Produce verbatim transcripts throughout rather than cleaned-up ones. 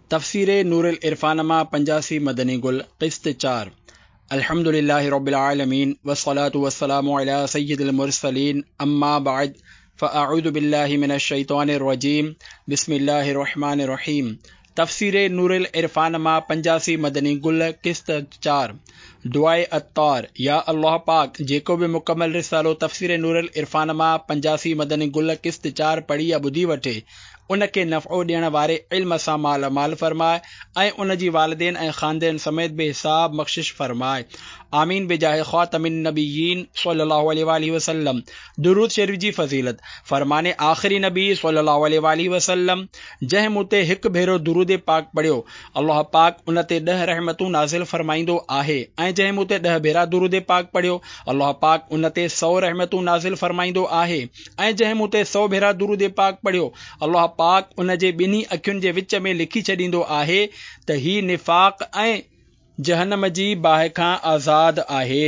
तफ़सीर नूरुल इरफान मां पंजासी मदनी गुल क़िस्त चार। अल्हम्दुलिल्लाहि रब्बिल आलमीन वस्सलातु वस्सलामु अला सय्यिदिल मुरसलीन अम्मा बअद फ़अऊज़ु बिल्लाहि मिनश शैतानिर रजीम बिस्मिल्लाहिर रहमानिर रहीम। तफ़सीर नूरुल इरफान मां पंजासी मदनी गुल क़िस्त चार। दुआए अत्तार। या अल्लाह पाक जेको भी मुकम्मल रिसालो तफ़सीर नूरुल इरफान मां पंजासी मदनी गुल क़िस्त चार पढ़ी या ॿुधी वठे उनके नफ़ो ॾियण वारे इल्म सां माल माल फरमाए ऐं उन जी वालिदैन ऐं ख़ानदान समेत बेहिसाब बख़्शिश फरमाए। आमीन बेजाहे ख़ातमिन नबिय्यीन सल्लल्लाहु अलैहि वसल्लम। दुरूद शरीफ जी फज़ीलत। फरमाने आख़िरी नबी सल्लल्लाहु अलैहि वसल्लम जंहिं मूं ते हिकु भेरो दुरूद पाक पढ़ियो अल्लाह पाक उन ते ॾह रहमतूं नाज़िल फरमाईंदो आहे ऐं जंहिं मूं ते ॾह भेरा दुरूद पाक पढ़ियो अल्लाह पाक उन ते सौ रहमतूं नाज़िल फरमाईंदो आहे ऐं जंहिं मूं ते सौ भेरा दुरूद पाक पढ़ियो अल्लाह पाक उन जे ॿिन्ही अखियुनि जे विच में लिखी छॾींदो आहे त ही निफ़ाक़ ऐं जहन्नम जी बाहि खां आज़ाद आहे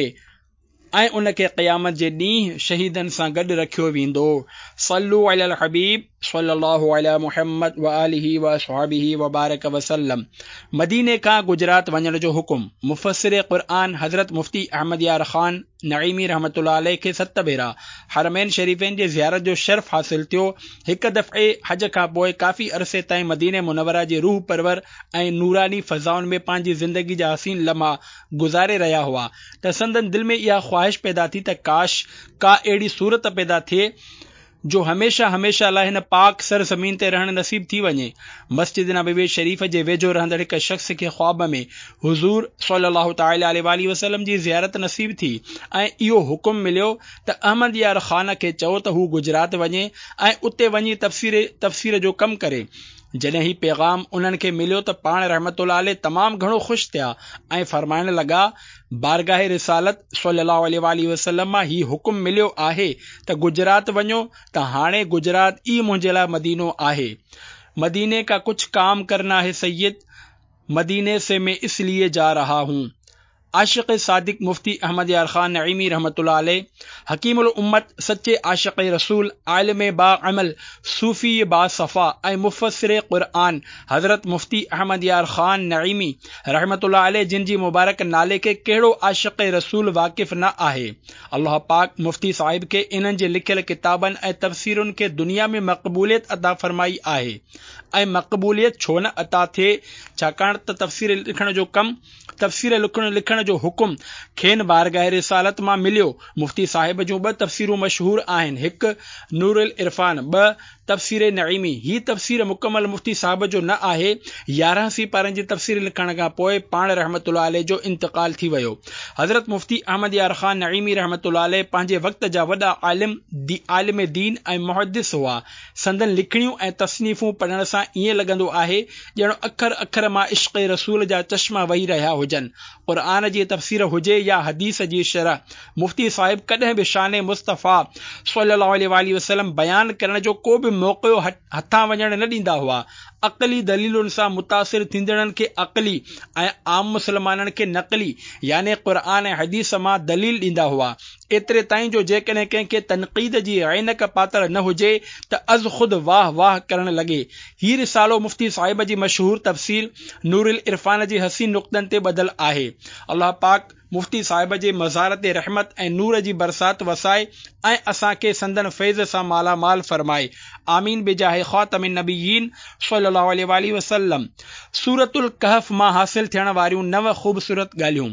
ऐं उनखे क़यामत जे ॾींहुं शहीदनि सां गॾु रखियो वेंदो। सल्लू अलल हबीब सल्लल्लाहु अला मुहम्मद व आलिहि व अस्हाबिहि व बारक वसल्लम। मदीने खां गुजरात वञण जो हुकुम। मुफ़स्सिर क़ुरआन हज़रत मुफ्ती अहमद यार ख़ान नईमी रहमतुल्लाह अलैह खे सत भेरा हरमैन शरीफ़ैन जे ज़ियारत जो शर्फ़ हासिल थियो। हिकु दफ़े हज खां पोइ काफ़ी अरसे ताईं मदीने मुनव्वरा जी रूह परवर ऐं नूरानी फ़ज़ाउनि में पंहिंजी ज़िंदगी जा हसीन लम्हा गुज़ारे रहिया हुआ त संदन दिल में इहा ख़्वाहिश पैदा थी त काश का अहिड़ी सूरत पैदा थिए जो हमेशा हमेशा लाइ हिन पाक सर ज़मीन ते रहण नसीब थी वञे। मस्जिद नबवी शरीफ़ जे वेझो रहंदड़ हिक शख़्स खे ख्वाब में हुज़ूर सल्लल्लाहु तआला अलैहि वसल्लम जी ज़ियारत नसीब थी ऐं इहो हुकुम मिलियो त अहमद यार ख़ान खे चओ त हू गुजरात वञे ऐं उते वञी तफ़सीर तफ़सीर जो कमु करे। जॾहिं ही पैगाम उन्हनि खे मिलियो त पाण रहमतुल्लाह अलैह तमामु घणो ख़ुशि थिया ऐं फरमाइण लॻा बारगाह रिसालत सल्लल्लाहु अलैहि वसल्लम मां ही हुकुम मिलियो आहे त गुजरात वञो त हाणे गुजरात ई मुंहिंजे लाइ मदीनो आहे। मदीने का कुछ काम करना है सैयद, मदीने से मैं इसलिए जा रहा हूँ। आशिक़ सादिक मुफ्ती अहमद यार ख़ान नईमी रहमतुल्लाह अलैह हकीमुल उम्मत सच्चे आशिक़ रसूल आलिम बाअमल सूफ़ी बासफ़ा ऐं मुफ़स्सिर क़ुरआन हज़रत मुफ्ती अहमद यार ख़ान नईमी रहमतुल्लाह अलैह जिन जी मुबारक नाले खे कहिड़ो आशिक़ रसूल वाक़िफ़ न आहे। अल्लाह पाक मुफ्ती साहिब खे इन्हनि जे लिखियल किताबनि ऐं तफ़सीरुनि खे दुनिया में मक़बूलियत अता फ़रमाई आहे ऐं मक़बूलियत छो न अता थिए छाकाणि त तफ़सीर लिखण जो कमु तफ़सीर लिखण लिखण जो हुकुम खेनि बारगाह रिसालत मां मिलियो। मुफ्ती साहिब जूं ॿ तफ़सीरूं मशहूर आहिनि, हिकु नूरुल इरफान, ॿ तफ़सीर नईमी। ही तफ़सीर मुकमल मुफ्ती साहिब जो न आहे। यारहं सी पारनि जी तफ़सीर लिखण खां पोइ पाण रहमतुल्लाह अलैह जो इंतकाल थी वियो। हज़रत मुफ्ती अहमद यार ख़ान नईमी रहमतुल्लाह अलैह पंहिंजे वक़्त जा वॾा आलिम दी आलिम दीन ऐं मुहद्दिस हुआ। संदन लिखणियूं ऐं तसनीफ़ूं पढ़ण सां ईअं लॻंदो आहे ॼणो अखर अखर मां इश्क़ रसूल जा चश्मा वही रहिया हुजनि। क़ुरआन जी तफ़सीर हुजे या हदीस जी शरह, मुफ्ती साहिब कॾहिं बि शान मुस्तफ़ा सल्लल्लाहु अलैहि वसल्लम बयान करण जो को बि मौक़ो हथां वञण न ॾींदा हुआ। अक़ली दलीलुनि सां मुतासिर थींदड़नि खे अक़ली ऐं आम मुस्लमाननि खे नक़ली याने क़ुरआन ऐं हदीस मां दलील ॾींदा हुआ। एतिरे ताईं जो जेकॾहिं कंहिंखे तनक़ीद जी ऐनक पातल न हुजे त अज़ ख़ुद वाह वाह करण लॻे। ही रिसालो मुफ्ती साहिब जी मशहूर तफ़सील नूरुल इरफान जी हसीन नुक़्तनि ते ॿधल आहे। अल्लाह पाक मुफ्ती साहिब जे मज़ार ते रहमत ऐं नूर जी बरसात वसाए ऐं असांखे संदन फैज़ सां मालामाल फरमाए। आमीन बेजाहे ख़ातमिन नबिय्यीन सल्लल्लाहु अलैहि वसल्लम। सूरतुल कहफ मां हासिल थियण वारियूं नव ख़ूबसूरत ॻाल्हियूं।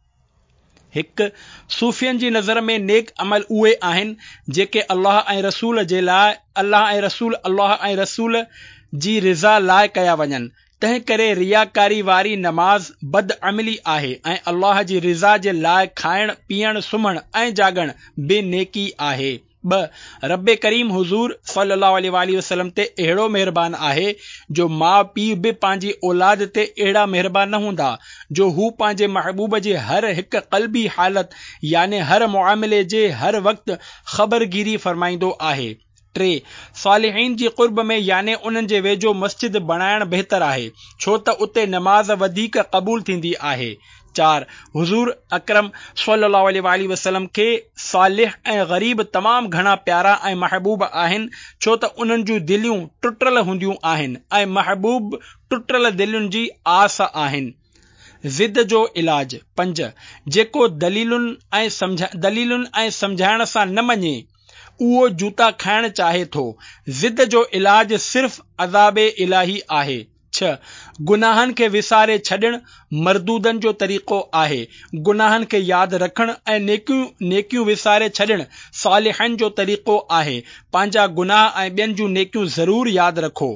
हिकु, सूफ़ियनि जी नज़र में नेक अमल उहे आहिनि जेके अल्लाह ऐं रसूल जे लाइ अल्लाह ऐं रसूल अल्लाह ऐं रसूल जी रिज़ा लाइ कया वञनि। तंहिं करे रियाकारी वारी नमाज़ बदअमली आहे ऐं अल्लाह जी रिज़ा जे लाइ खाइण पीअण सुम्हण ऐं जाॻण बेनेकी आहे। ॿ, रब करीम हुज़ूर सल्लल्लाहु अलैहि वसल्लम ते अहिड़ो महिरबान आहे जो माउ पीउ बि पंहिंजी औलाद ते अहिड़ा महिरबान न हूंदा जो हू पंहिंजे महबूब जे हर हिकु क़ल्बी हालत याने हर मुआमिले जे हर वक़्तु ख़बरगिरी फरमाईंदो आहे। टे, सालिहीन जी क़ुर्ब में याने उन्हनि जे वेझो मस्जिद बणाइण बहितर आहे छो त उते नमाज़ वधीक क़बूल थींदी आहे। चार हुज़ूर अकरम सल्लल्लाहु अलैहि वसल्लम खे सालिह ऐं ग़रीब तमामु घणा प्यारा ऐं महबूब आहिनि, छो त उन्हनि जूं दिलियूं टुटल हूंदियूं आहिनि ऐं महबूब टुटल दिलुनि जी आस आहिनि। ज़िद जो इलाज। पंज जेको दलीलुनि ऐं सम्झा दलीलुनि ऐं सम्झाइण सां न मञे उहो जूता खाइण चाहे थो। ज़िद जो इलाज सिर्फ़ अज़ाबे इलाही आहे। छह गुनाहनि खे विसारे छॾणु मरदूदनि जो तरीक़ो आहे। गुनाहनि खे यादि रखणु ऐं नेकियूं नेकियूं विसारे छॾणु सालिहनि जो तरीक़ो आहे। पंहिंजा गुनाह ऐं ॿियनि जूं नेकियूं ज़रूर यादि रखो।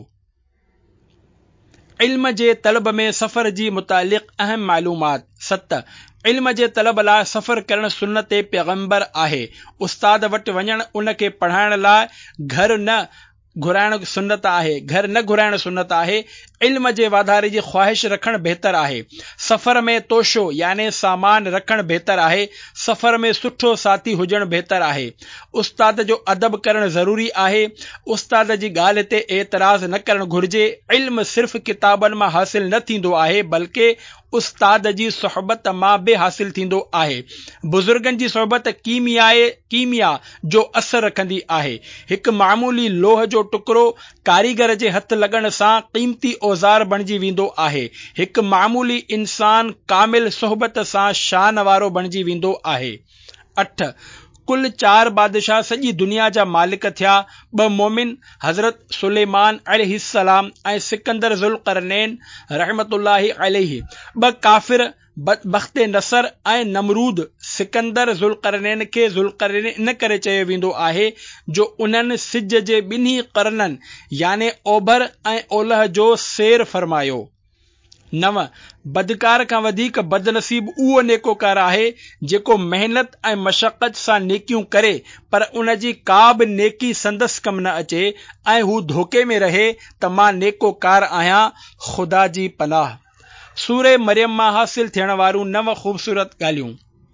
इल्म जे तलब में सफ़र जी मुतालिक़ अहम मालूमात। सत इल्म जे तलब लाइ सफ़र करणु सुन्नत पैगंबर आहे। उस्ताद वटि वञणु उन खे पढ़ाइण लाइ घर न घुराइण सुन्नत आहे घर न घुराइण सुन्नत आहे। इल्म जे वाधारे जी ख़्वाहिश रखणु बहितर आहे। सफ़र में तोशो याने सामान रखणु बहितर आहे। सफ़र में सुठो साथी हुजणु बहितर आहे। उस्ताद जो अदब करणु ज़रूरी आहे। उस्ताद जी ॻाल्हि ते एतिराज़ न करणु घुर्जे। इल्म सिर्फ़ किताबनि मां हासिल न थींदो आहे, बल्कि उस्ताद जी सोहबत मां बि हासिल थींदो आहे। बुज़ुर्गनि जी सोहबत कीमियाए कीमिया जो असर रखंदी आहे। हिकु मामूली लोह जो टुकड़ो कारीगर जे हथ लॻण सां क़ीमती औज़ार बणिजी वेंदो आहे। हिकु मामूली इंसान कामिल सोहबत सां शान वारो बणिजी वेंदो आहे। अठ कुल चार बादशाह सॼी दुनिया जा मालिक थिया। ॿ मोमिन हज़रत सुलेमान अलैहिस्सलाम ऐं सिकंदर ज़ुल्क़रनैन रहमतुल्लाहि अलैहि। ॿ काफ़िर बख्ते नसर ऐं नमरूद। सिकंदर ज़ुल्क़रनैन खे ज़ुल्क़रनैन इन करे चयो वेंदो आहे जो उन्हनि सिज जे ॿिन्ही क़रननि याने ओभर ऐं ओलह जो सैर फरमायो। नव बदकार खां वधीक बदनसीब उहो नेकोकार आहे जेको मेहनत ऐं मशक़त सां नेकियूं करे पर उन जी का बि नेकी संदसि कम न अचे ऐं हू धोखे में रहे त मां नेकोकार आहियां। ख़ुदा जी पनाह। सूरे मरियम मां हासिल थियण वारियूं नव ख़ूबसूरत ॻाल्हियूं।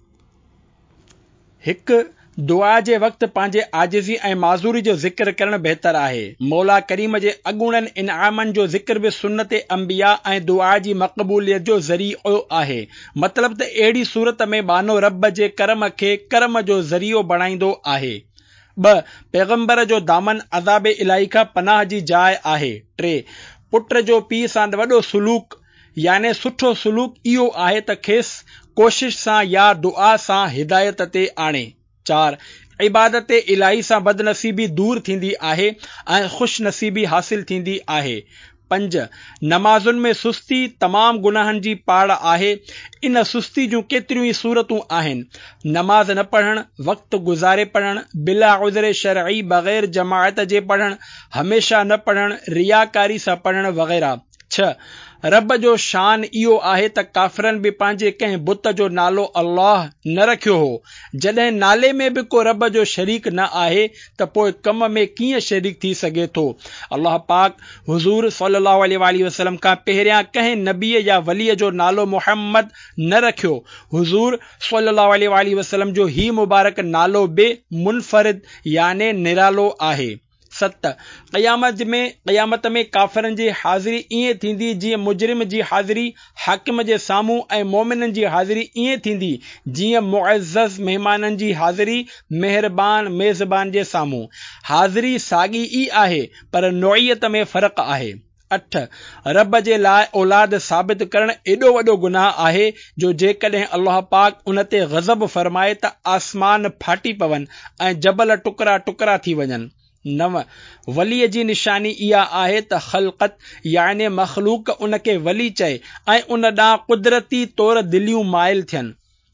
हिकु दुआ जे वक़्तु पंहिंजे आजिज़ी ऐं माज़ूरी जो ज़िक्र करणु बहितर आहे। मौला करीम जे अॻूणनि इनामनि जो ज़िक्र बि सुन्नत अंबिया ऐं दुआ जी मक़बूलियत जो ज़रियो आहे। मतिलब त अहिड़ी सूरत में बानो रब जे करम खे करम जो ज़रियो बणाईंदो आहे। ॿ पैगंबर जो दामन अज़ाबे इलाही खां पनाह जी जाइ आहे। टे पुट जो पीउ सां वॾो सुलूक याने सुठो सुलूक इहो आहे त खेसि कोशिश सां या दुआ सां हिदायत ते आणे। चार इबादत इलाही सां बदनसीबी दूर थींदी आहे ऐं ख़ुश नसीबी हासिल थींदी आहे। पंज नमाज़ुनि में सुस्ती तमाम गुनाहनि जी पाड़ आहे। इन सुस्ती जूं केतिरियूं ई सूरतूं आहिनि। नमाज़ न पढ़णु, वक़्तु गुज़ारे पढ़णु, बिला उज़्र शरई बग़ैर जमाअत जे पढ़णु, हमेशा न पढ़णु, रियाकारी सां पढ़णु वग़ैरह। छह रब जो शान इहो आहे त काफ़िरनि बि पंहिंजे कंहिं बुत जो नालो अल्लाह न रखियो हो। जॾहिं नाले में बि को रब जो शरीक न आहे त पोइ कम में कीअं शरीक थी सघे थो। अल्लाह पाक हुज़ूर सल्लल्लाहु अलैहि वसल्लम खां पहिरियां कंहिं नबीअ या वलीअ जो नालो मुहम्मद न रखियो। हुज़ूर सल्लल्लाहु अलैहि वसल्लम जो ही मुबारक नालो बि मुनफरिद याने निरालो आहे। सत क़यामत में क़यामत में काफ़िरनि जी हाज़िरी ईअं थींदी जीअं मुजरिम जी हाज़िरी हाकिम जे साम्हूं ऐं मोमिननि जी हाज़िरी ईअं थींदी जीअं मुअज़्ज़ज़ महिमाननि जी हाज़िरी महिरबान मेज़बान जे साम्हूं। हाज़िरी साॻी ई आहे पर नौइयत में फ़र्क़ु आहे। अठ रब जे लाइ औलाद साबित करणु एॾो वॾो गुनाह आहे जो जेकॾहिं अल्लाह पाक उन ते ग़ज़ब फरमाए त आसमान फाटी पवनि ऐं जबल टुकड़ा टुकड़ा थी वञनि। नव वलीअ जी निशानी इहा आहे त ख़ल्क़त याने मख़लूक उन खे वली चए ऐं उन ॾांहुं कुदरती तौर दिलियूं माइल थियनि।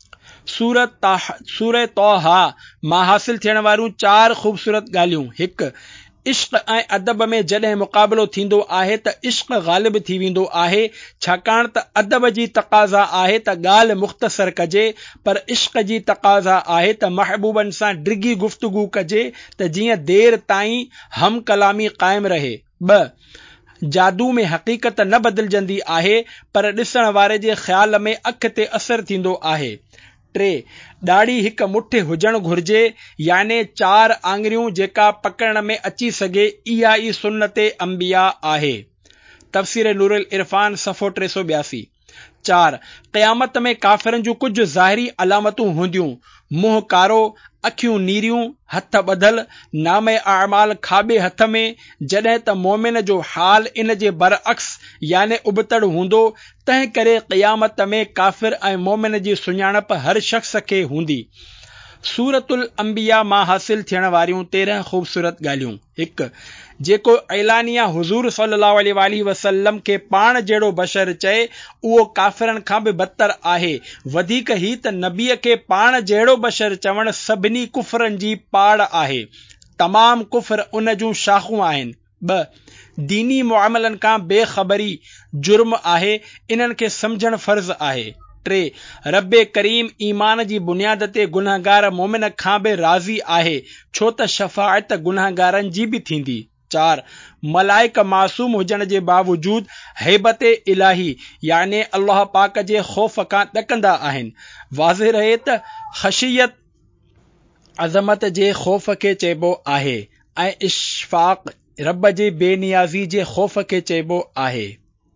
सूरत सूरत तौहा मां हासिल थियण वारियूं चार ख़ूबसूरत ॻाल्हियूं। हिकु इश्क़ ऐं अदब में जॾहिं मुक़ाबिलो थींदो आहे त इश्क़ ग़ालिब थी वेंदो आहे, छाकाणि त अदब जी तक़ाज़ा आहे त ॻाल्हि मुख़्तसर कजे पर इश्क़ जी तक़ाज़ा आहे त महबूबनि सां डिघी गुफ़्तगू कजे त जीअं देर ताईं हम कलामी क़ाइमु रहे। ॿ जादू में हक़ीक़त न बदिलजंदी आहे पर ॾिसण वारे जे ख़्याल में अख ते असर थींदो आहे। टे ॾाढ़ी हिकु मुठि हुजणु घुर्जे याने चार आङरियूं जेका पकड़ण में अची सघे। इहा ई सुन्नत अंबिया आहे। तफ़सीर नूरुल इरफान सफ़ो टे सौ ॿियासी। चार क़यामत में काफ़िरनि जूं कुझु ज़ाहिरी अलामतूं हूंदियूं। मुंहुं कारो, अखियूं नीरियूं, हथ ॿधल, नामे अमाल खाॿे हथ में। जॾहिं त मोमिन जो हाल इन जे बरअक्स याने उबतड़ हूंदो। तंहिं करे क़यामत में काफ़िर ऐं मोमिन जी सुञाणप हर शख़्स खे हूंदी। सूरतुल अंबिया मां हासिल थियण वारियूं तेरहं ख़ूबसूरत ॻाल्हियूं। हिकु, जेको ऐलानिया हुज़ूर सल्लल्लाहु अलैहि वसल्लम खे पाण जहिड़ो बशर चए उहो काफ़िरनि खां बि बदतर आहे। वधीक ही त नबीअ खे पाण जहिड़ो बशर चवण सभिनी कुफरनि जी पाड़ आहे। तमाम कुफर उन जूं शाख़ूं आहिनि। ॿ, दीनी मुआमलनि खां बेख़बरी जुर्म आहे, इन्हनि खे सम्झणु फर्ज़ आहे। टे, रब्बे करीम ईमान जी बुनियाद ते गुनहगार मोमिन खां बि राज़ी आहे, छो त शफ़ाअत गुनहगारनि जी बि थींदी। चार, मलाइक मासूम हुजण जे बावजूद हैबत इलाही याने अल्लाह पाक जे ख़ौफ़ खां ॾकंदा आहिनि। वाज़िह रहे त ख़शियत अज़मत जे ख़ौफ़ खे चइबो आहे ऐं इशफ़ाक़ रब जे बेनियाज़ी जे ख़ौफ़ खे चइबो आहे।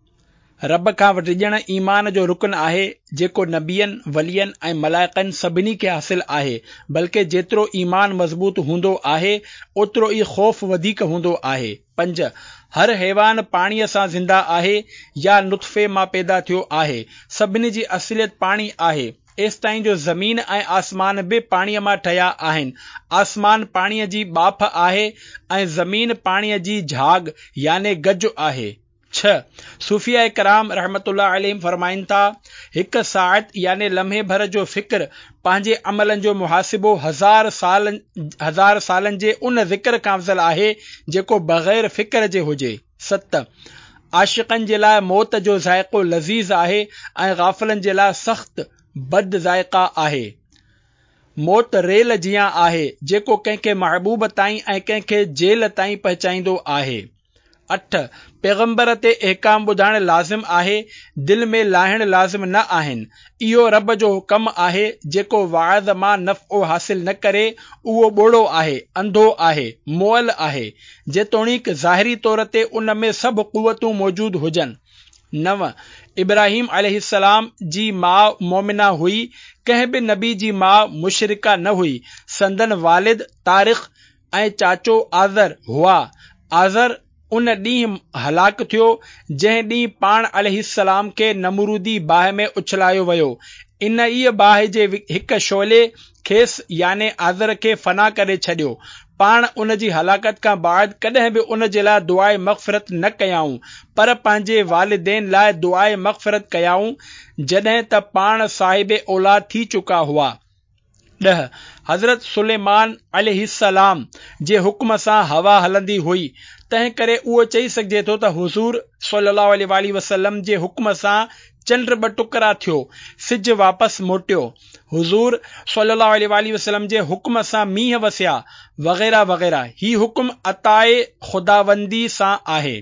रब खां डिॼण ईमान जो रुकन आहे, जेको नबियनि, वलियनि ऐं मलाइकनि सभिनी खे हासिल आहे। बल्कि जेतिरो ईमान मज़बूत हूंदो आहे ओतिरो ई ख़ौफ़ वधीक हूंदो आहे। पंज, हर हैवान पाणीअ सां ज़िंदा आहे या नुतफ़े मां पैदा थियो आहे। सभिनी जी असलियत पाणी आहे। एसिताईं जो ज़मीन ऐं आसमान बि पाणीअ मां ठहिया आहिनि। आसमान पाणीअ जी बाफ़ आहे ऐं ज़मीन पाणीअ जी झाग याने गज आहे। छह, सूफ़िया कराम रहमतुल्लाह अलैहिम फरमाइनि था, हिकु साअत याने लम्हे भर जो फ़िक्र पंहिंजे अमलनि जो मुहासिबो हज़ार सालनि हज़ार सालनि जे उन ज़िक्र खां अफ़ज़ल आहे जेको बग़ैर फ़िक्र जे हुजे। सत, आशिक़नि जे लाइ मौत जो ज़ाइक़ो लज़ीज़ आहे ऐं गाफ़िलनि जे लाइ सख़्त बद ज़ाइक़ा आहे। मौत रेल जियां आहे, जेको कंहिंखे महबूब ताईं ऐं कंहिंखे जेल ताईं पहुचाईंदो आहे। अठ, पैगंबर ते अहकाम ॿुधाइण लाज़िम आहे, दिल में लाहिण लाज़िम न आहिनि। इहो रब जो हुकम आहे, जेको वाइज़ मां नफ़ो हासिल न करे उहो ॿोड़ो आहे, अंधो आहे, मुअल आहे, जेतोणीक ज़ाहिरी तौर ते उन में सभु क़ुवतूं मौजूद हुजनि। नव, इब्राहिम अलैहिस्सलाम जी माउ मोमिना हुई, कंहिं बि नबी जी माउ मुशरिका न हुई। संदन वालिद तारिख़ ऐं चाचो आज़र हुआ। आज़र उन ॾींहुं हलाक थियो जंहिं ॾींहुं पाण अलैहिस्सलाम खे नमरूदी बाहि में उछलायो वियो। इन ई बाहि जे हिक शोले खेसि याने आज़र खे फना करे छॾियो। पाण उन जी हलाकत खां बाद कॾहिं बि उन जे लाइ दुआए मग़फ़िरत न कयाऊं, पर पंहिंजे वालिदैन लाइ दुआए मग़फ़िरत कयाऊं जॾहिं त पाण साहिब औलाद थी चुका हुआ। ॾह, हज़रत सुलेमान अलैहिस्सलाम जे हुक्म सां हवा हलंदी हुई, तंहिं करे उहो चई सघिजे थो त हुज़ूर सल्लल्लाहु अलैहि वसल्लम जे हुक्म सां चंड ॿ टुकड़ा थियो, सिज वापसि मोटियो, हुज़ूर सल्लल्लाहु अलैहि वसल्लम जे हुक्म सां मींहं वसिया वग़ैरह वग़ैरह। ही हुक्म अताए खुदावंदी सां आहे।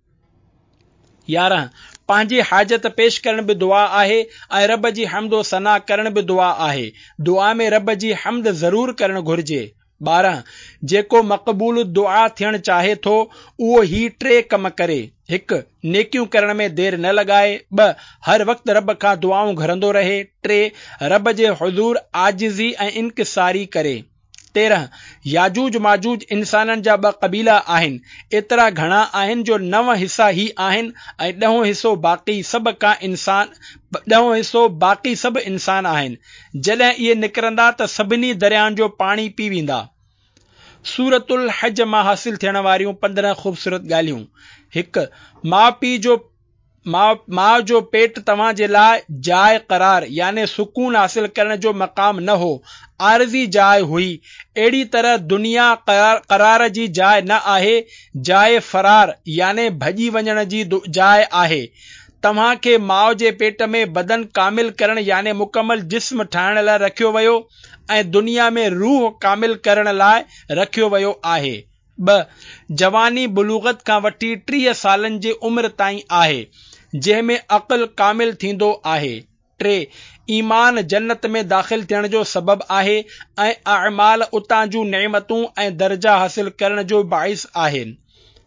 यारहं, पंहिंजी हाजत पेश करण बि दुआ आहे ऐं रब जी हम्दो सना करण बि दुआ आहे। दुआ में रब जी हम्द ज़रूर करणु घुर्जे। ॿारहं, जेको मक़बूल दुआ थियणु चाहे थो उहो ही टे कम करे। हिकु, नेकियूं करण में देर न लॻाए। ॿ, हर वक़्तु रब खां दुआऊं घुरंदो रहे। टे, रब जे हुज़ूर आजिज़ी ऐं इनकिसारी करे। तेरहं, याजूज माजूज इंसाननि जा ॿ क़बीला आहिनि। एतिरा घणा आहिनि जो नव हिसा ही आहिनि ऐं ॾहों हिसो बाक़ी सभु का इंसान ॾहों हिसो बाक़ी सभु इंसान आहिनि। जॾहिं इहे निकिरंदा त सभिनी दरियाहनि जो पाणी पी वेंदा। सूरतुल हज मां हासिल थियण वारियूं पंद्रहं ख़ूबसूरत ॻाल्हियूं। हिकु, माउ पीउ जो माउ माउ जो पेट तव्हां जे लाइ जाइ क़रार याने सुकून हासिल करण जो मक़ाम न हो, आरज़ी जाइ हुई। अहिड़ी तरह दुनिया क़रार, क़रार जी जाइ न आहे, जाइ फ़रार याने भॼी वञण जी जाइ आहे। तव्हां खे माउ जे पेट में बदन कामिल करण याने मुकमल जिस्म ठाहिण लाइ रखियो वियो ऐं दुनिया में रूह कामिल करण लाइ रखियो वियो आहे। ॿ, जवानी बुलूगत खां वठी टीह सालनि जी उमिरि ताईं आहे, जंहिं में अक़ल कामिल थींदो आहे। टे, ईमान जन्नत में दाख़िल थियण जो सबबु आहे ऐं अमाल उतां जूं नेमतूं ऐं दर्जा हासिल करण जो बाइस आहिनि।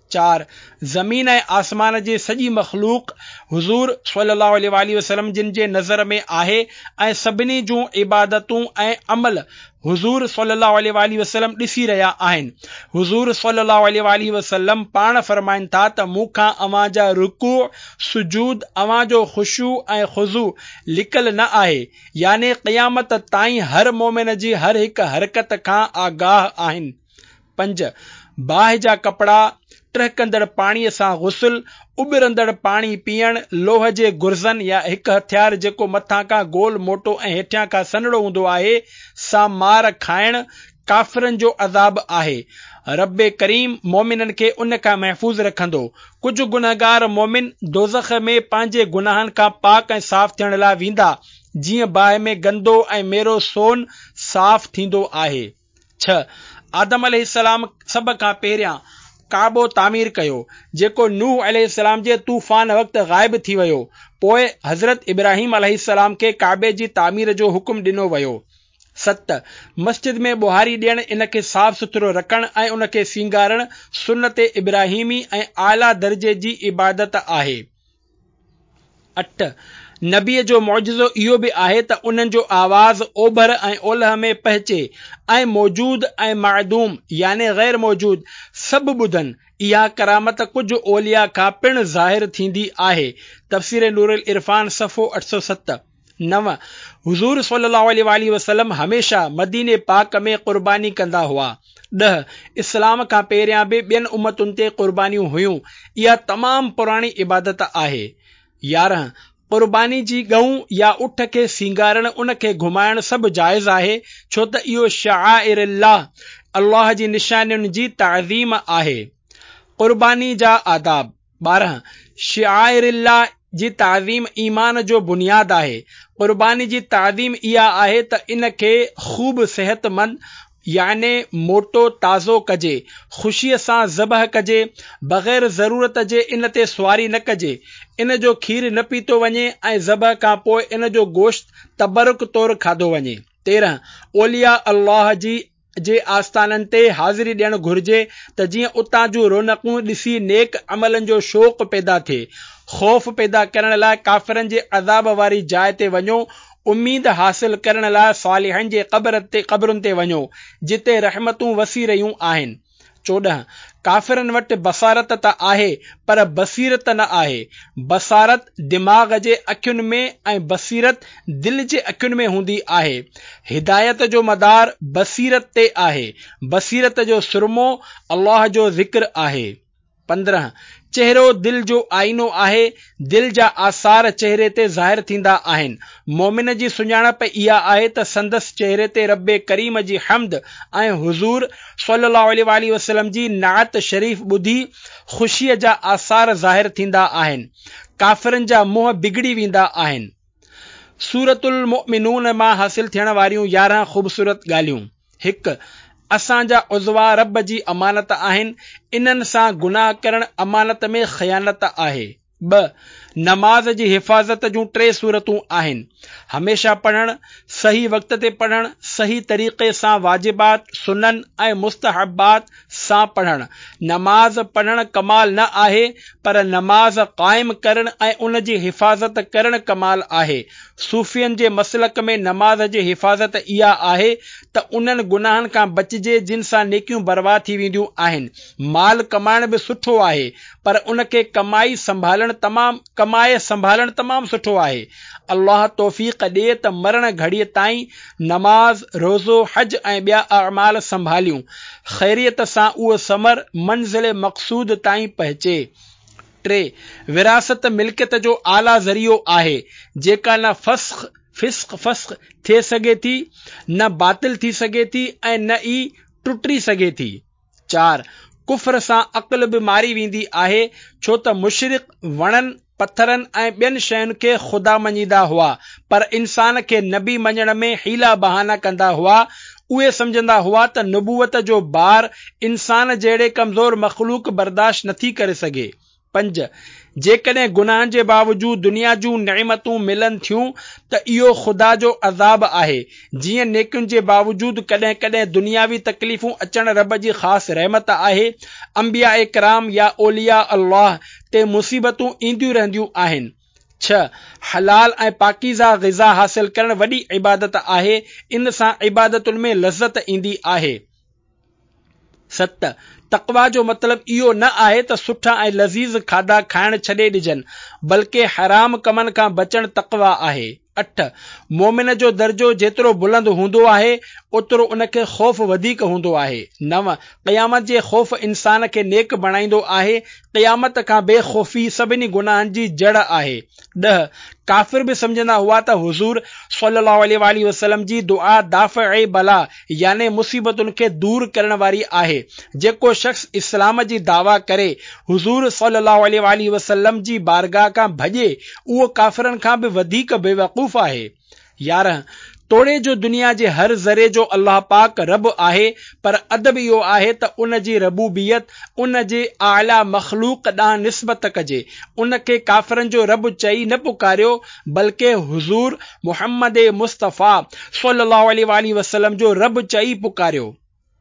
चार ज़मीन ऐं आसमान जे सॼी मख़लूक हुज़ूर सल्लल्लाहु अलैहि वसल्लम जिन जे नज़र में आहे ऐं सभिनी जूं इबादतूं ऐं अमल हुज़ूर सल्लल्लाहु अलैहि वसल्लम ॾिसी रहिया आहिनि। हुज़ूर सल्लल्लाहु अलैहि वसल्लम पाण फरमाइनि था त मूंखां अव्हां जा रुकू सुजूद अव्हां जो ख़ुशू ऐं ख़ुज़ू लिकल न आहे, यानी क़यामत ताईं हर मोमिन जी हर हिकु हरकत खां आगाह आहिनि। पंज बाहि जा कपड़ा, टहिकंदड़ पाणीअ सां गुस्ल, उॿरंदड़ पाणी पीअण, लोह जे गुर्ज़न या हिकु हथियार जेको मथां खां गोल मोटो ऐं हेठियां खां सन्हड़ो हूंदो आहे सां मार खाइण काफ़िरनि जो अज़ाब आहे। रब्बे करीम मोमिननि खे उन खां महफ़ूज़ रखंदो। कुझु गुनहगार मोमिन दोज़ख में पंहिंजे गुनाहनि खां पाक ऐं साफ़ थियण लाइ वेंदा, जीअं बाहि में गंदो ऐं मेरो सोन साफ़ थींदो आहे। छह आदम अलैहिस्सलाम सभ खां पहिरियां काबो तामीर कयो, जेको नूह अलैहिस्सलाम जे तूफ़ान वक़्तु ग़ाइब थी वियो। पोइ हज़रत इब्राहिम अलैहिस्सलाम खे काबे जी तामीर जो हुकुम ॾिनो वियो। सत मस्जिद में ॿुहारी ॾियण, इन खे साफ़ सुथरो रखण ऐं उन खे सींगारण सुन्नत इब्राहिमी ऐं आला दर्जे जी इबादत आहे। अठ नबीअ जो मौजज़ो इहो बि आहे त उन्हनि जो आवाज़ ओभर ऐं ओलह में पहुचे ऐं मौजूद ऐं मादूम यानी गैर मौजूद सभु ॿुधनि। इहा करामत कुझु ओलिया खां पिण ज़ाहिर थींदी आहे। तफ़सीर नूरुल इरफान सफ़ो अठ सौ सत। नव हुज़ूर सल्लल्लाहु अलैहि वसल्लम हमेशा मदीने पाक में क़ुर्बानी कंदा हुआ। ॾह इस्लाम खां पहिरियां बि ॿियनि उम्मतुनि ते क़ुर्बानियूं हुयूं। इहा तमामु पुराणी इबादत आहे। यारहं क़ुर्बानी जी गऊं या उठ खे सींगारण, उन खे घुमाइण सभु जाइज़ आहे, छो त इहो शआइरिल्लाह अल्लाह जी निशानियुनि जी ताज़ीम आहे। क़ुर्बानी जा आदाब। ॿारहं शआइरिल्लाह जी ताज़ीम ईमान जो बुनियाद आहे। क़ुर्बानी जी ताज़ीम इहा आहे त इन खे ख़ूब सेहतमंद याने मोटो ताज़ो कजे, ख़ुशीअ सां ज़बह कजे, बग़ैर ज़रूरत जे इन ते सुवारी न कजे, इन जो खीर न पीतो वञे ऐं ज़बह खां पोइ इन जो गोश्त तबरुक तौरु खाधो वञे। तेरहं ओलिया अल्लाह जी जे आस्थाननि ते हाज़िरी ॾियणु घुर्जे त जीअं उतां जूं रौनकूं ॾिसी नेक अमलनि जो शौक़ पैदा थिए। ख़ौफ़ पैदा करण लाइ काफ़िरनि जे अज़ाब वारी जाइ ते वञो, उम्मीद हासिल करण लाइ सालिहनि जे क़ब्र ते क़ब्रुनि ते वञो, जिते रहमतूं वसी रहियूं आहिनि। चोॾहं काफ़िरनि वटि बसारत त आहे पर बसीरत न आहे। बसारत दिमाग़ जे अखियुनि में ऐं बसीरत दिलि जे अखियुनि में हूंदी आहे। हिदायत जो मदार बसीरत ते आहे। बसीरत जो सुरमो अल्लाह जो ज़िक्र आहे। पंद्रहं चेहरो दिल जो आईनो आहे। दिल जा आसार चेहरे ते ज़ाहिर थींदा आहिनि। मोमिन जी सुञाणप इहा आहे त संदसि चेहरे ते रब्बे करीम जी हम्द ऐं हुज़ूर सल्लल्लाहु अलैहि वसल्लम जी नात शरीफ़ ॿुधी ख़ुशीअ जा आसार ज़ाहिर थींदा आहिनि। काफ़िरनि जा मुंहं बिगड़ी वेंदा आहिनि। सूरतुल मुमिनून मां हासिल थियण वारियूं यारहं ख़ूबसूरत ॻाल्हियूं। हिकु असांजा उज़वा रब जी अमानत आहिनि। इन्हनि सां गुनाह करण अमानत में ख़यानत आहे। ॿ नमाज़ जी हिफ़ाज़त जूं टे सूरतूं आहिनि। हमेशा पढ़णु, सही वक़्त ते पढ़णु, सही तरीक़े सां वाजिबात, सुनन ऐं मुस्तहबात सां पढ़णु। नमाज़ पढ़णु कमाल न आहे, पर नमाज़ क़ाइम करणु ऐं उन जी हिफ़ाज़त करणु कमाल आहे। सूफ़ियनि जे मसलक में नमाज़ जी हिफ़ाज़त इहा आहे त उन्हनि गुनाहनि खां बचिजे जिन सां नेकियूं बर्बाद थी वेंदियूं आहिनि। माल कमाइण बि सुठो आहे, पर उन खे कमाई संभालणु तमामु कमाए संभालणु तमामु सुठो आहे। अल्लाह तौफ़ीक़ ॾिए त मरण घड़ीअ ताईं नमाज़, रोज़ो, हज ऐं ॿिया अमाल संभालियूं, ख़ैरियत सां उहो समर मंज़िल मक़सूद ताईं पहुचे। टे विरासत मिल्कियत जो आला ज़रियो आहे, जेका न फ़स्ख़ फिस्क़ फ़स्क़ थिए सघे थी, न बातिल थी सघे थी ऐं न ई टुटी सघे थी। चार कुफ्र सां अक़ल बि मारी वेंदी आहे, छो त मुशरिक वणनि, पथरनि ऐं ॿियनि शयुनि खे ख़ुदा मञीदा हुआ, पर इंसान खे नबी मञण में हीला बहाना कंदा हुआ। उहे समझंदा हुआ त नबूवत जो बार इंसान जहिड़े कमज़ोर मख़लूक बर्दाश्त नथी करे सघे। पंज जेकॾहिं गुनाहनि जे बावजूद दुनिया जूं नेमतूं मिलनि थियूं त इहो ख़ुदा जो अज़ाब आहे। जीअं नेकियुनि जे बावजूद कॾहिं कॾहिं दुनियावी तकलीफ़ूं अचण रब जी ख़ासि रहमत आहे। अंबिया इकराम या औलिया अल्लाह ते मुसीबतूं ईंदियूं रहंदियूं आहिनि। छह हलाल ऐं पाकीज़ा ग़िज़ा हासिल करण वॾी इबादत आहे। इन सां इबादतुनि में लज़्ज़त ईंदी आहे। सत तक़वा जो मतिलबु इहो न आहे त सुठा ऐं लज़ीज़ खाधा खाइण छॾे ॾिजनि, बल्कि हराम कमनि खां बचणु तक़वा आहे। अठ मोमिन जो दर्जो जेतिरो बुलंद हूंदो आहे ओतिरो उनखे ख़ौफ़ वधीक हूंदो आहे। नव क़यामत जे ख़ौफ़ इंसान खे नेक बणाईंदो आहे। क़यामत खां बेख़ौफ़ी सभिनी गुनाहनि जी जड़ आहे। ॾह काफ़िर बि सम्झंदा हुआ त हुज़ूर सल्लल्लाहु अलैहि वसल्लम जी दुआ दाफ़िअ बला याने मुसीबतुनि खे दूर करण वारी आहे। जेको शख़्स इस्लाम जी दावा करे हुज़ूर सल्लल्लाहु अलैहि वसल्लम जी बारगाह खां भॼे उहो काफ़िरनि खां बि वधीक बेवकूफ़ आहे। यारहं तोड़े जो दुनिया जे हर ज़रे जो अल्लाह पाक रब आहे, पर अदब इहो आहे त उन जी रबूबियत उन जे आला मख़लूक ॾांहुं निस्बत कजे। उनखे काफ़िरनि जो रब चई न पुकारियो, बल्कि हुज़ूर मुहम्मद मुस्तफ़ा सल्लल्लाहु अलैहि वसल्लम जो रब चई पुकारियो।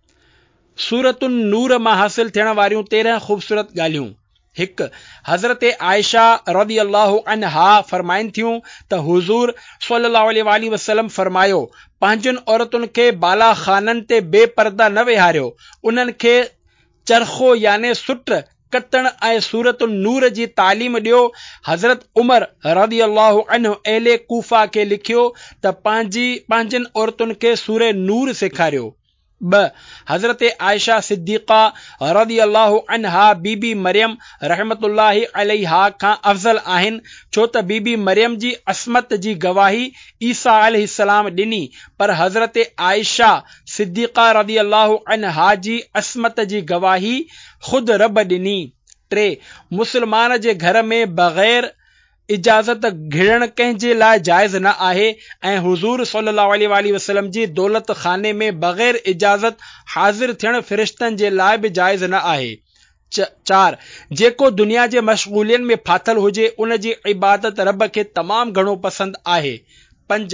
सूरतुन नूर मां हासिल थियण वारियूं तेरहं ख़ूबसूरत ॻाल्हियूं। हिकु हज़रत आयशा रज़ी अल्लाहु अन्हा फरमाइनि थियूं त हुज़ूर सल्लल्लाहु अलैहि वसल्लम फरमायो, पंहिंजुनि औरतुनि खे बाला खाननि ते बेपर्दा न वेहारियो, उन्हनि खे चरखो याने सुट कतण ऐं सूरत नूर जी तालीम ॾियो। हज़रत उमर रज़ी अल्लाहु अन्हु अहले कूफा खे लिखियो त पंहिंजी पंहिंजनि औरतुनि खे सूरे नूर सेखारियो। ब हज़रत आयशा सिद्दीक़ा रज़ी अल्लाहु अन्हा बीबी मरियम रहमतुल्लाहि अलैहा खां अफ़ज़ल आहिनि, छो त बीबी मरियम जी असमत जी गवाही ईसा अलैहिस्सलाम ॾिनी, पर हज़रत आयशा सिद्दीक़ा रज़ी अल्लाहु अन्हा जी असमत जी गवाही खुद रब ॾिनी। टे मुसलमान जे घर में बग़ैर इजाज़त घिड़ण कंहिंजे लाइ जाइज़ न आहे ऐं हुज़ूर सल्लल्लाहु अलैहि वसल्लम जी दौलत खाने में बग़ैर इजाज़त हाज़िर थियण फ़रिश्तनि जे लाइ बि जाइज़ न आहे। चार जेको दुनिया जे मशगूलियन में फाथल हुजे उन जी इबादत रब खे तमामु घणो पसंदि आहे। पंज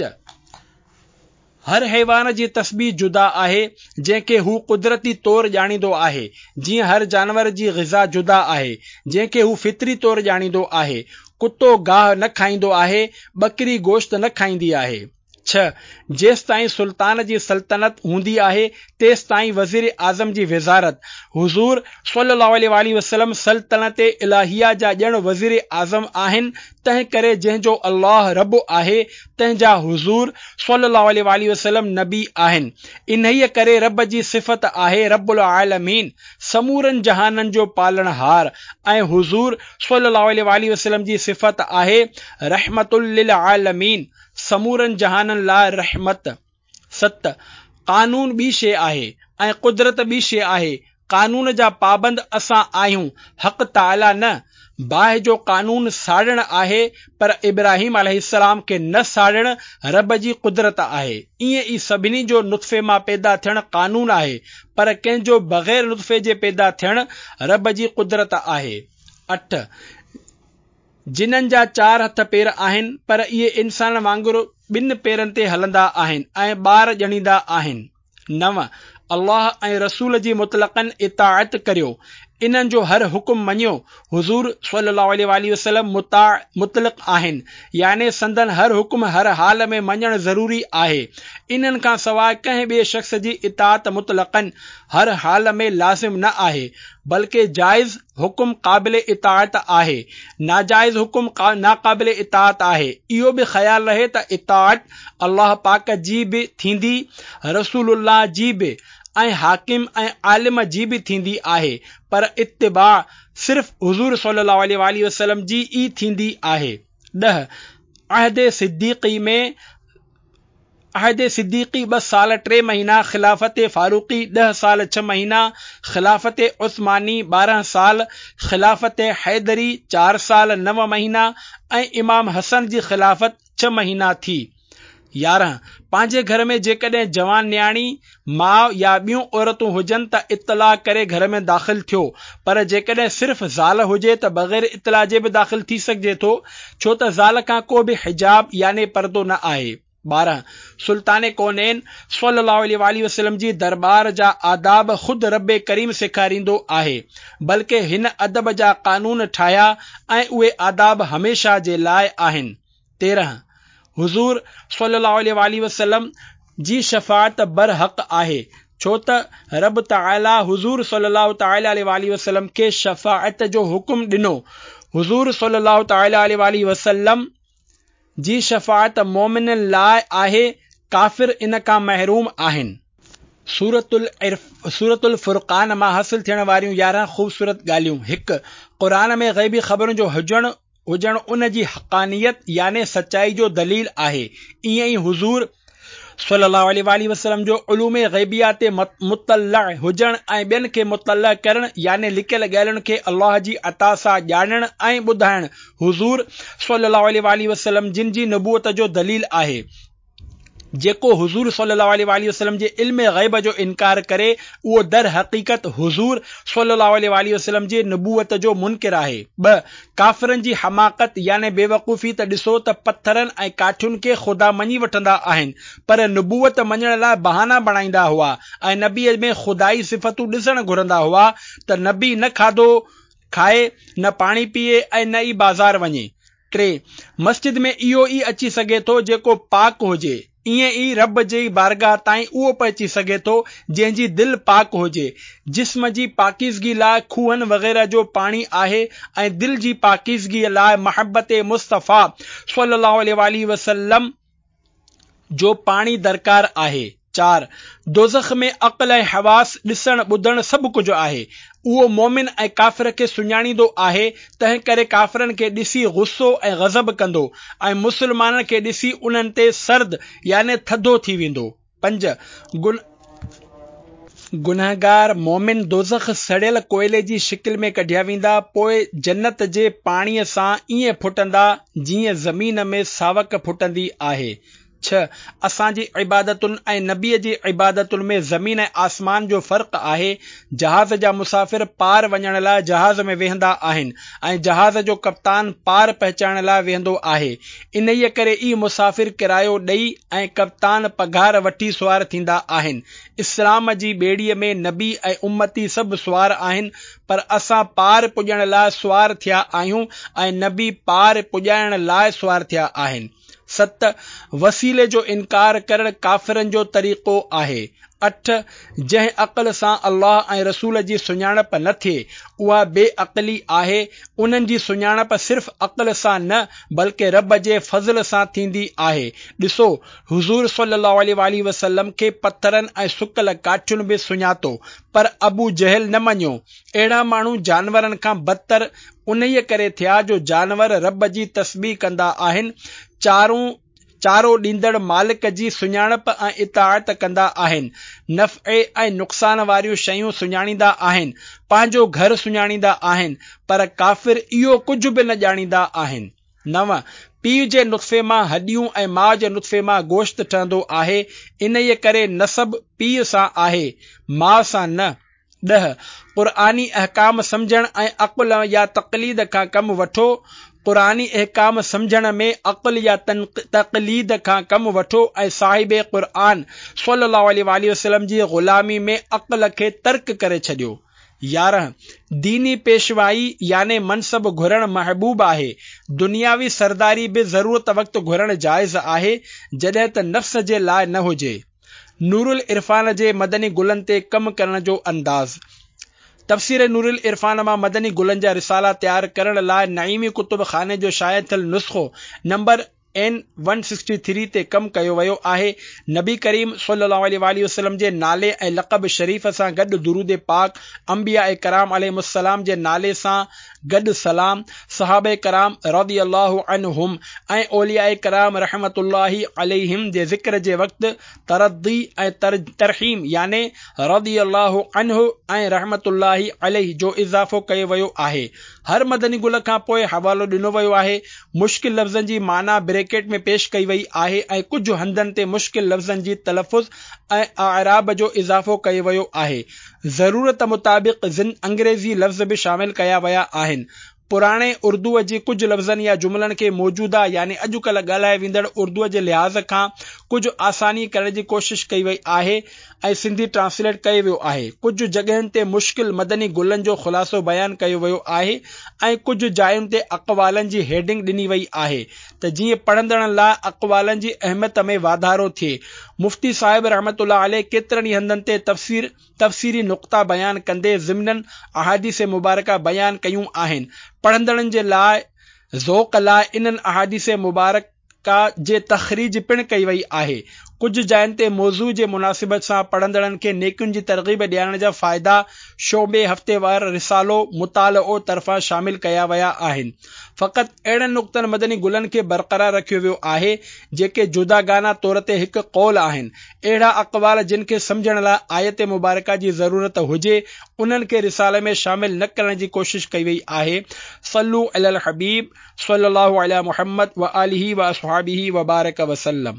हर हैवान जी तस्बीह जुदा आहे, जंहिंखे हू कुदरती तौर ॼाणींदो आहे। जीअं हर जानवर जी ग़िज़ा जुदा आहे, जंहिंखे हू फितरी तौर ॼाणींदो आहे। कुतो गाह न खाईंदो आहे, बकरी गोश्त न खाईंदी आहे। छह जेसि ताईं सुल्तान जी सल्तनत हूंदी आहे तेसि ताईं वज़ीर आज़म जी वज़ारत। हुज़ूर सल्लल्लाहु अलैहि वसल्लम सल्तनत इलाहिया जा ॼण वज़ीर आज़म आहिनि, तंहिं करे जंहिंजो अल्लाह रब आहे तंहिंजा हुज़ूर सल्लल्लाहु अलैहि वसल्लम नबी आहिनि। इन्हीअ करे रब जी सिफ़त आहे रब्बुल आलमीन, समूरनि जहाननि जो पालनहार, ऐं हुज़ूर सल्लल्लाहु अलैहि वसल्लम जी सिफ़त आहे रहमतुल लिल आलमीन, समूरनि जहाननि लाइ रहमत। सत कानून ॿी शइ आहे ऐं कुदरत ॿी शइ आहे। कानून जा पाबंद असां आहियूं, हक़ ताला न। बाहि जो कानून साड़ण आहे, पर इब्राहिम अलैहिस्सलाम खे न साड़ण रब जी कुदरत आहे। ईअं ई सभिनी जो नुत्फ़े मां पैदा थियण कानून आहे, पर कंहिंजो बग़ैर नुत्फ़े जे पैदा थियण रब जी कुदरत आहे। अठ जिन्हनि जा चार हथ पेर आहिनि, पर इहे इंसान वांगुरु ॿिनि पेरनि ते हलंदा आहिनि ऐं ॿार ॼणींदा आहिनि। नव अल्लाह ऐं रसूल जी मुतलक़न इताअत करियो, इन्हनि जो हर हुकुम मञियो। हुज़ूर सल्लल्लाहु अलैहि वसल्लम मुता मुतलक़ आहिनि, याने संदन हर हुकुम हर हाल में मञणु ज़रूरी आहे। इन्हनि खां सवाइ कंहिं ॿिए शख़्स जी इताअत मुतलक़न हर हाल में लाज़िम न आहे, बल्कि जाइज़ हुकुम क़ाबिल इताअत आहे, नाजाइज़ हुकुम नाक़ाबिल इताअत आहे। इहो बि ख़्याल रहे त इताअत अल्लाह पाक जी बि थींदी, रसूलुल्लाह जी बि ऐं हाकिम ऐं आलिम जी बि थींदी आहे, पर इत्तिबा सिर्फ़ हुज़ूर सल्लल्लाहु अलैहि वसल्लम जी ई थींदी आहे। ॾह अहद सिद्दीक़ी में अहद सिद्दीक़ी ॿ साल टे महीना, ख़िलाफ़त फारूक़ी ॾह साल छह महीना, ख़िलाफ़त उस्मानी ॿारहं साल, ख़िलाफ़त हैदरी चार साल नव महीना ऐं इमाम हसन जी ख़िलाफ़त छह महीना थी। यारहं, पंहिंजे घर में जेकॾहिं जवान न्याणी माउ या ॿियूं औरतूं हुजनि त इतला करे घर में दाख़िल थियो, पर जेकॾहिं सिर्फ़ ज़ाल हुजे त बग़ैर इतला जे बि दाख़िल थी सघिजे थो, छो त ज़ाल खां को बि हिजाब याने पर्दो न आहे। ॿारहं, सुल्तान कौनैन सल्लल्लाहु अलैहि वसल्लम जी दरबार जा आदाब ख़ुदि रब करीम सेखारींदो आहे, बल्कि हिन अदब जा कानून ठाहिया ऐं उहे आदाब हमेशा जे लाइ आहिनि। तेरहं, हुज़ूर सल्लल्लाहु अलैहि वसल्लम जी शफ़ाअत बरहक़ आहे, छो त रब ताला हुज़ूर सल्लल्लाहु ताला अलैहि वसल्लम खे शफ़ाअत जो हुक्म ॾिनो। हुज़ूर सल्लल्लाहु ताला अलैहि वसल्लम जी शफ़ाअत मोमिननि लाइ आहे, काफ़िर इन खां महरूम आहिनि। सूरतुल सूरतुल फुरक़ान मां हासिल थियण वारियूं यारहं ख़ूबसूरत ॻाल्हियूं। हिकु, क़ुरान में ग़ैबी ख़बरुनि जो हुजणु हुजणु उन जी हक़ानियत याने सचाई जो दलील आहे। ईअं ई हुज़ूर सल्लल्लाहु अलैहि वसल्लम जो उलूम ग़ैबिया ते मुतल्ला हुजणु ऐं ॿियनि खे मुतल्ला करणु याने लिकियल ॻाल्हियुनि खे अल्लाह जी अता सां ॼाणणु ऐं ॿुधाइणु हुज़ूर सल्लल्लाहु अलैहि वसल्लम जिन जी नबूअत जो दलील आहे। जेको हुज़ूर सल्लल्लाहु अलैहि वसल्लम जे इल्म ग़ैब जो इनकार करे, उहो दर हक़ीक़त हुज़ूर सल्लल्लाहु अलैहि वसल्लम जे नबूअत जो मुनकिर आहे। ॿ, काफ़िरनि जी हमाकत याने बेवकूफ़ी त ॾिसो त पत्थरनि ऐं काठियुनि खे ख़ुदा मञी वठंदा आहिनि, पर नबूअत मञण लाइ बहाना बणाईंदा हुआ ऐं नबीअ में ख़ुदाई सिफ़तूं ॾिसणु घुरंदा हुआ त नबी न खाधो खाए, न पाणी पीए ऐं न ई बाज़ार वञे। टे, मस्जिद में इहो ई अची सघे थो जेको पाक हुजे, ईअं ई रब जी बारगाह ताईं उहो पहुची सघे थो जंहिंजी दिलि पाक हुजे। जिस्म जी पाकीज़गी लाइ खूहनि वग़ैरह जो पाणी आहे ऐं दिलि जी पाकीज़गी लाइ महबत मुस्तफ़ा सल्लल्लाहु अलैहि वसल्लम जो पाणी दरकार आहे। चार, दोज़ख में अक़ल ऐं हवास ॾिसण ॿुधण सभु कुझु आहे। उहो मोमिन ऐं काफ़िर खे सुञाणींदो आहे, तंहिं करे काफ़िरनि खे ॾिसी गुस्सो ऐं ग़ज़ब कंदो ऐं मुस्लमाननि खे ॾिसी उन्हनि ते सर्द याने थधो थी वेंदो। पंज, गुन गुनहगार मोमिन दोज़ख सड़ियल कोयले जी शिकिल में कढिया वेंदा, पोइ जन्नत जे पाणीअ सां ईअं फुटंदा जीअं ज़मीन में सावक फुटंदी आहे। छह, असांजी इबादतुनि ऐं नबीअ जी इबादतुनि में ज़मीन ऐं आसमान जो फ़र्क़ु आहे। जहाज़ जा मुसाफ़िर पार वञण लाइ जहाज़ में वेहंदा आहिनि ऐं जहाज़ जो कप्तान पार पहुचाइण लाइ वेहंदो आहे। इन ई करे ई मुसाफ़िर किरायो ॾेई ऐं कप्तान पघार वठी सुवार थींदा आहिनि। इस्लाम जी ॿेड़ीअ में नबी ऐं उम्मती सभु सुवार आहिनि, पर असां पार पुॼण लाइ सुवार थिया आहियूं ऐं नबी पार पुॼाइण लाइ सुवार थिया आहिनि। सत, वसीले जो इनकार करणु काफ़िरनि जो तरीक़ो आहे। अठ, जंहिं अक़ल सां अल्लाह ऐं रसूल जी सुञाणप न थिए, उहा बेअक़ली आहे। उन्हनि जी सुञाणप सिर्फ़ अक़ल सां न बल्कि रब जे फज़ल सां थींदी आहे। ॾिसो, हुज़ूर सल्लल्लाहु अलैहि वसल्लम खे पत्थरनि ऐं सुकल काठियुनि बि सुञातो, पर अबू जहल न मञियो। अहिड़ा माण्हू जानवरनि खां बदतर उन ई करे थिया जो जानवर रब जी तस्बीह कंदा आहिनि, चारूं चारो ॾींदड़ मालिक जी सुञाणप ऐं इताअत कंदा आहिनि, नफ़े ऐं नुक़सान वारियूं शयूं सुञाणींदा आहिनि, पंहिंजो घर सुञाणींदा आहिनि, पर काफ़िर इहो कुझु बि न ॼाणींदा आहिनि। नव, पीउ जे नुत्फ़े मां हॾियूं ऐं माउ जे नुत्फ़े मां गोश्त ठहंदो आहे, इन ई करे नसब पीउ सां आहे, माउ सां न। ॾह, क़ुरानी अहकाम सम्झण ऐं अक़ुल या तक़लीद खां कमु वठो। क़ुरानी अहकाम सम्झण में अक़ुल या तक़लीद खां कमु वठो ऐं साहिब क़ुरान सल्लल्लाहु अलैहि वसल्लम जी ग़ुलामी में अक़ल खे तर्क करे छॾियो। यारहं, दीनी पेशवाई याने मनसब घुरण महबूब आहे। दुनियावी सरदारी बि ज़रूरत वक़्तु घुरण जाइज़ आहे, जॾहिं त नफ़्स जे लाइ न हुजे। नूरुल इरफान जे मदनी गुलनि ते कमु करण जो अंदाज़। तफ़सीर नूरुल इरफान मां मदनी गुलनि जा रिसाला तयारु करण लाइ नईमी कुतुब खाने जो शाया थियल नुस्ख़ो नंबर एन एक सौ तिरसठ ते कमु कयो वियो आहे। नबी करीम सल्लल्लाहु अलैहि वसल्लम जे नाले ऐं लक़ब शरीफ़ सां गॾु दुरूद पाक, अंबिया ए कराम अलैहिमुस्सलाम जे नाले सां गॾु सलाम, सहाबे कराम रज़ियल्लाहु अन्हुम ऐं औलियाए कराम रहमतुल्लाहि अलैहिम जे ज़िक्र जे वक़्तु तरद्दी ऐं तर तरहीम याने रदियल्लाहु अन्हु ऐं रहमतुल्लाहि अलैहि जो इज़ाफ़ो कयो वियो आहे। हर मदनी गुल खां पोइ हवालो ॾिनो वियो आहे। मुश्किल लफ़्ज़नि जी माना ब्रेकेट में पेश कई वई आहे ऐं कुझु हंधनि ते मुश्किल लफ़्ज़नि जी तलफ़ुज़ ऐं आराब जो इज़ाफ़ो कयो वियो आहे। ज़रूरत मुताबिक़ ज़िन अंग्रेज़ी लफ़्ज़ बि शामिल कया विया आहिनि। पुराणे उर्दूअ जी कुझु लफ़्ज़नि या जुमलनि खे मौजूदा यानी अॼुकल्ह ॻाल्हाए वेंदड़ उर्दूअ जे लिहाज़ खां कुझु आसानी करण जी कोशिश कई वई आहे ऐं सिंधी ट्रांसलेट कयो वियो आहे। कुझु जॻहियुनि ते मुश्किल मदनी गुलनि जो ख़ुलासो बयानु कयो वियो आहे ऐं कुझु जायुनि ते अक़वालनि जी हेडिंग ॾिनी वई आहे त जीअं पढ़ंदड़नि लाइ अक़वालनि जी अहमियत में वाधारो थिए। मुफ्ती साहिब रहमतुल्लाह अलैह केतिरनि ई हंधनि ते तफ़सीर तफ़सीरी नुक़्ता बयानु कंदे ज़िमनन अहादीस मुबारका बयानु कयूं आहिनि। पढ़ंदड़नि जे लाइ ज़ौक़ लाइ इन्हनि अहादीस मुबारका जे तख़रीज पिणु कई वई आहे। कुझु जायुनि ते मौज़ू जे मुनासिबत सां पढ़ंदड़नि खे नेकियुनि जी तरग़ीब ॾियण जा फ़ाइदा शोबे हफ़्तेवार रिसालो मुतालो तरफ़ां शामिल कया विया आहिनि। फ़क़ति अहिड़नि नुक़्तनि मदनी गुलनि खे बरक़रार रखियो वियो आहे जेके जुदागाना तौर ते हिकु क़ौल आहिनि। अहिड़ा अक़वाल जिन खे सम्झण लाइ आयत मुबारका जी ज़रूरत हुजे उन्हनि खे रिसाले में शामिल न करण जी कोशिश कई वई आहे। सल्लू अलल हबीब सल्लल्लाहु अला मुहम्मद व आलिहि व अस्हाबिहि व बारक वसल्लम।